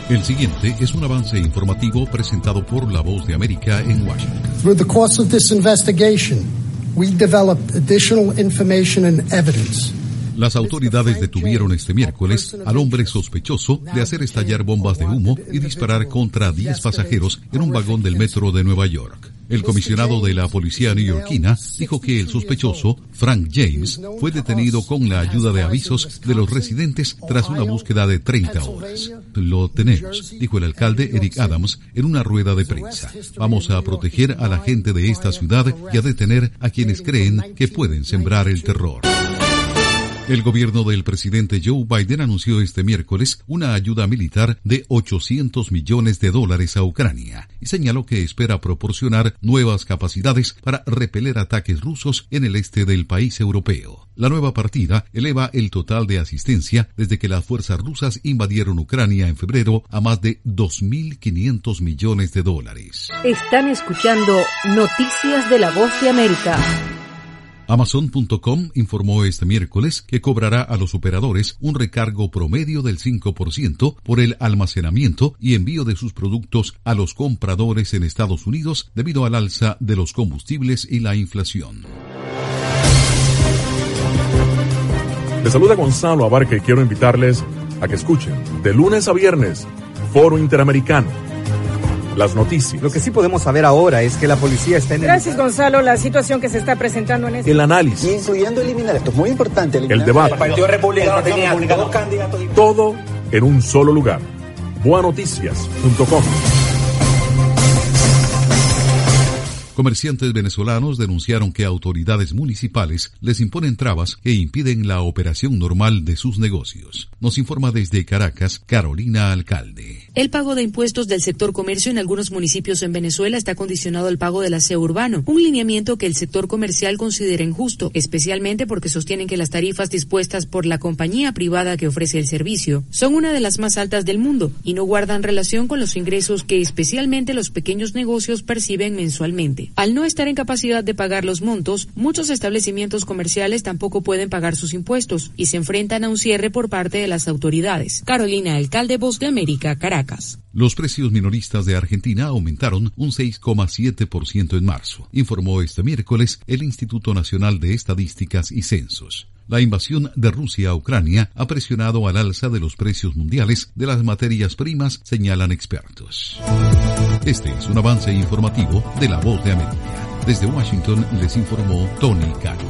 El siguiente es un avance informativo presentado por La Voz de América en Washington. Through the course of this investigation, we developed additional information and evidence. Las autoridades detuvieron este miércoles al hombre sospechoso de hacer estallar bombas de humo y disparar contra 10 pasajeros en un vagón del metro de Nueva York. El comisionado de la policía neoyorquina dijo que el sospechoso, Frank James, fue detenido con la ayuda de avisos de los residentes tras una búsqueda de 30 horas. Lo tenemos, dijo el alcalde Eric Adams en una rueda de prensa. Vamos a proteger a la gente de esta ciudad y a detener a quienes creen que pueden sembrar el terror. El gobierno del presidente Joe Biden anunció este miércoles una ayuda militar de $800 millones a Ucrania y señaló que espera proporcionar nuevas capacidades para repeler ataques rusos en el este del país europeo. La nueva partida eleva el total de asistencia desde que las fuerzas rusas invadieron Ucrania en febrero a más de $2.500 millones. Están escuchando Noticias de La Voz de América. Amazon.com informó este miércoles que cobrará a los operadores un recargo promedio del 5% por el almacenamiento y envío de sus productos a los compradores en Estados Unidos debido al alza de los combustibles y la inflación. Les saluda Gonzalo Abarca y quiero invitarles a que escuchen de lunes a viernes Foro Interamericano. Las noticias. Lo que sí podemos saber ahora es que la policía está en Gracias, Gonzalo. La situación que se está presentando en el análisis. Incluyendo eliminar, esto es muy importante. El debate. El Partido Republicano tenía dos candidatos. Todo en un solo lugar. Boanoticias.com. Comerciantes venezolanos denunciaron que autoridades municipales les imponen trabas que impiden la operación normal de sus negocios. Nos informa desde Caracas, Carolina Alcalde. El pago de impuestos del sector comercio en algunos municipios en Venezuela está condicionado al pago del aseo urbano, un lineamiento que el sector comercial considera injusto, especialmente porque sostienen que las tarifas dispuestas por la compañía privada que ofrece el servicio son una de las más altas del mundo y no guardan relación con los ingresos que especialmente los pequeños negocios perciben mensualmente. Al no estar en capacidad de pagar los montos, muchos establecimientos comerciales tampoco pueden pagar sus impuestos y se enfrentan a un cierre por parte de las autoridades. Carolina Alcalde, Voz de América, Caracas. Los precios minoristas de Argentina aumentaron un 6,7% en marzo, informó este miércoles el Instituto Nacional de Estadísticas y Censos. La invasión de Rusia a Ucrania ha presionado al alza de los precios mundiales de las materias primas, señalan expertos. Este es un avance informativo de La Voz de América. Desde Washington les informó Tony Cano.